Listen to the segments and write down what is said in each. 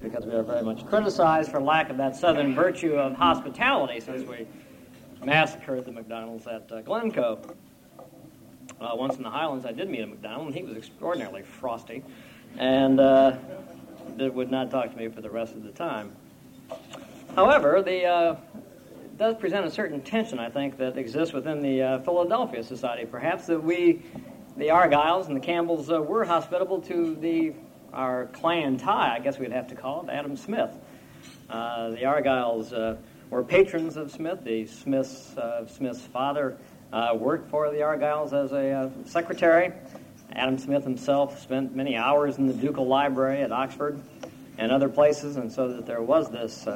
because we are very much criticized for lack of that Southern virtue of hospitality since we massacred the McDonald's at Glencoe. Once in the Highlands, I did meet a McDonald, and he was extraordinarily frosty, and would not talk to me for the rest of the time. However, it does present a certain tension, I think, that exists within the Philadelphia Society. Perhaps that we, the Argyles and the Campbells, were hospitable to our clan tie, I guess we'd have to call it, Adam Smith. The Argyles were patrons of Smith. Smith's father worked for the Argyles as a secretary. Adam Smith himself spent many hours in the Ducal Library at Oxford and other places, and so that there was this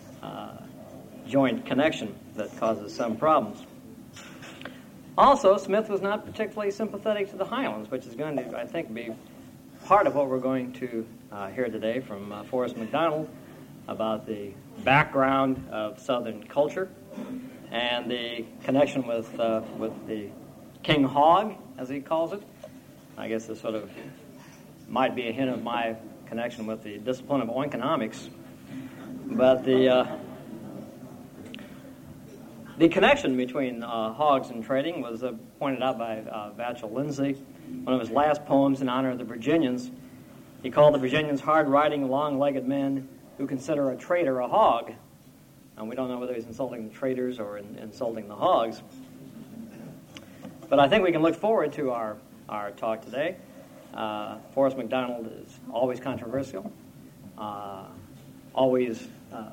joint connection that causes some problems. Also, Smith was not particularly sympathetic to the Highlands, which is going to, I think, be part of what we're going to hear today from Forrest McDonald about the background of Southern culture and the connection with the king hog, as he calls it. I guess this sort of might be a hint of my connection with the discipline of oikonomics. But the connection between hogs and trading was pointed out by Vachel Lindsay. One of his last poems in honor of the Virginians, he called the Virginians hard-riding, long-legged men who consider a trader a hog. And we don't know whether he's insulting the traders or insulting the hogs. But I think we can look forward to our talk today. Forrest McDonald is always controversial, always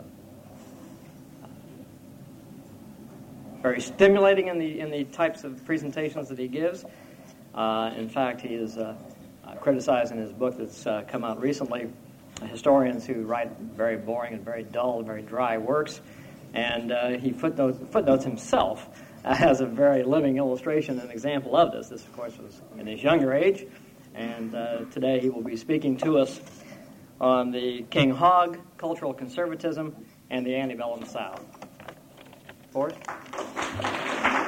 very stimulating in the types of presentations that he gives. In fact, he is criticized in his book that's come out recently historians who write very boring and very dull, very dry works, and he footnotes himself as a very living illustration and example of this. This, of course, was in his younger age, and today he will be speaking to us on the king hog, cultural conservatism, and the antebellum South. Forrest?